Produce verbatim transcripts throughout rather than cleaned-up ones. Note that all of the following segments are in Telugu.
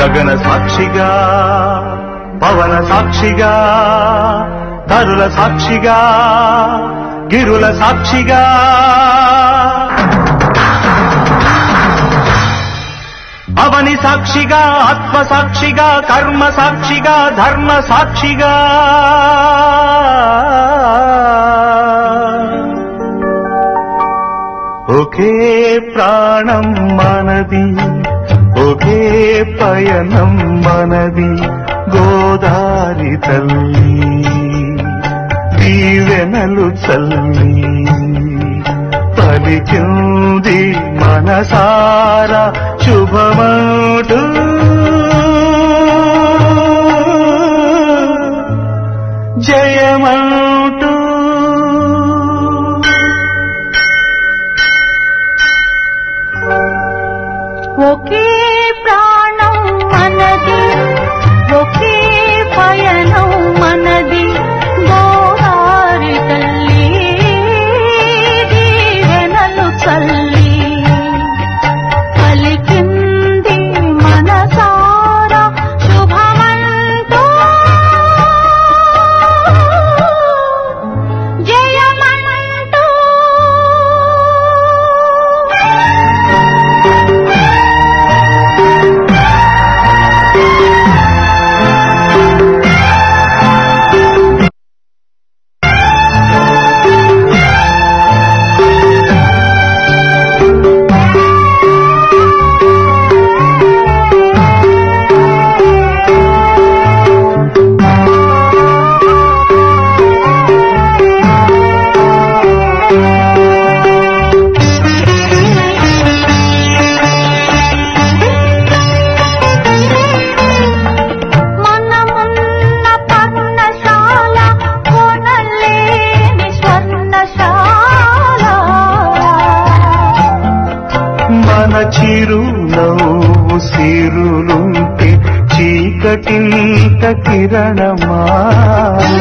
గగన సాక్షిగా పవన సాక్షిగా తరుల సాక్షిగా గిరుల సాక్షిగా అవని సాక్షిగా ఆత్మ సాక్షిగా కర్మ సాక్షిగా ధర్మ సాక్షిగా ఒకే ప్రాణం మనది ఒకే పయనం మనది గోదారి తల్లి దీవెనలు చల్లి పలికింది మనసారా శుభమంటూ జయమంటూ ఒకే ప్రాణం మనది ఒకే పయనం మనది గోదారి తల్లి దీవెనలు చల్లి పలికింది మనసారా శుభమంటూ జయమంటూ చిరునవ్వు సిరులుంటే చీకటింత కిరణమాల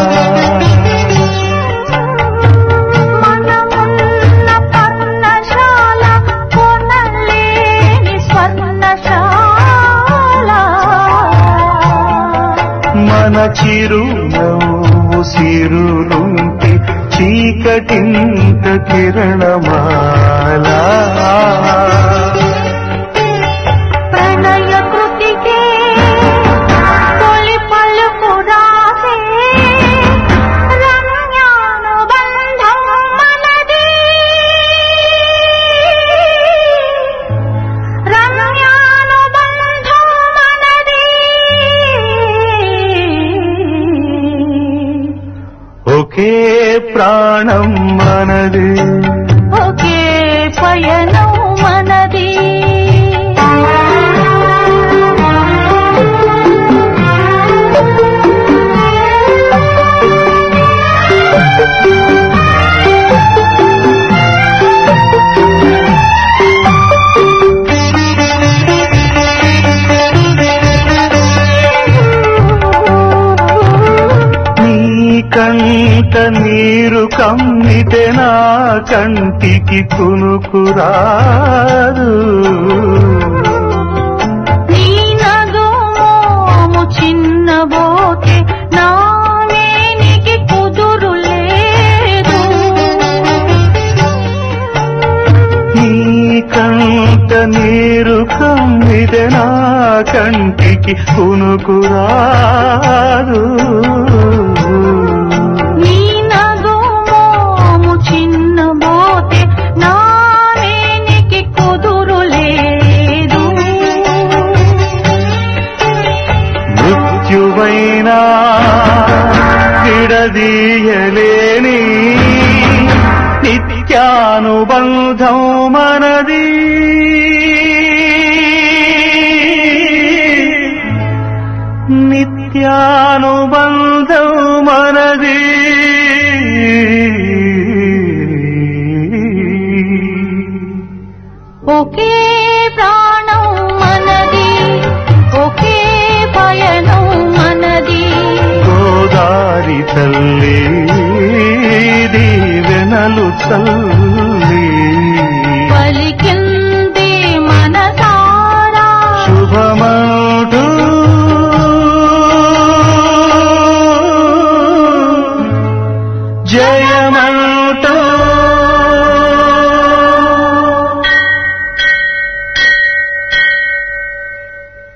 మనమున్న పర్ణశాల కొనలేని స్వర్ణశాల మన చిరునవ్వు సిరులుంటే చీకటింత కిరణమాల ప్రణయ కృతికే తొలి పలుకు రాసే రమ్యానుబంధం మనది రమ్యానుబంధం మనది ఒకే ప్రాణం మనది ఒకే పయనం మనది కంట నీరు కమ్మితే నా కంటికి కునుకురాదు నీ నగుమోము చిన్నబోతే నా మేనికి కుదురు లేదు నీ కంట నీరు కమ్మితే నా కంటికి కునుకురాదు నీ నగుమోము చిన్నబోతే నా మేనికి కుదురు లేదు మృత్యువైనా విడదీయలేని నిత్యానుబంధం మనది నిత్యానుబంధం మనది ఒకే ప్రాణం మనది ఒకే పయనం మనది గోదారి తల్లి దీవెనలు చల్లి పలికింది మనసారా శుభమా జయమంటూ